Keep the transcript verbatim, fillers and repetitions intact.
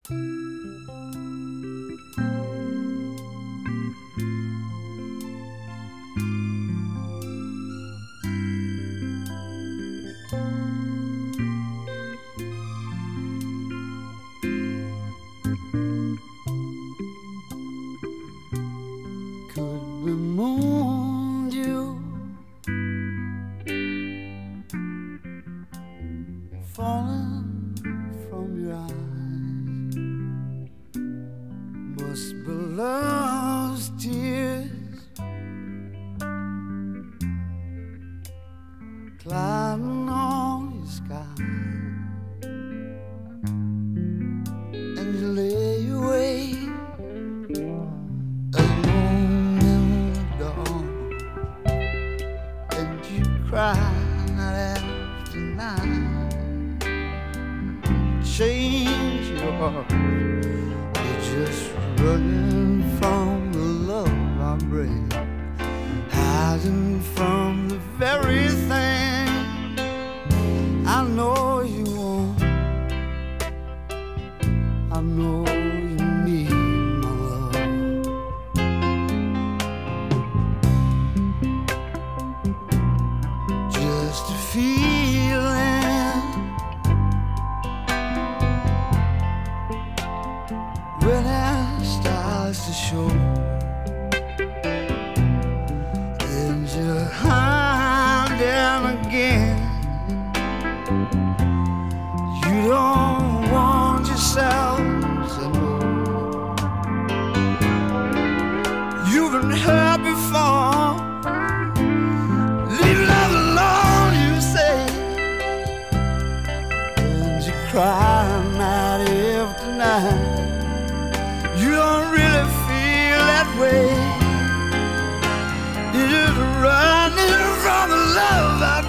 Could we moon you falling from your eyes? Must be love's tears climbing on your sky, and you lay awake cry night after night. Change your heart, you're just running from the love I bring, hiding from the very thing I know you want. I know you need my love. Just a feeling when it starts to show, and you're hiding again. You don't want yourself to know you've been hurt before. Leave love alone, you say, and you cry night after night. You don't really feel that way. You're just running from the love I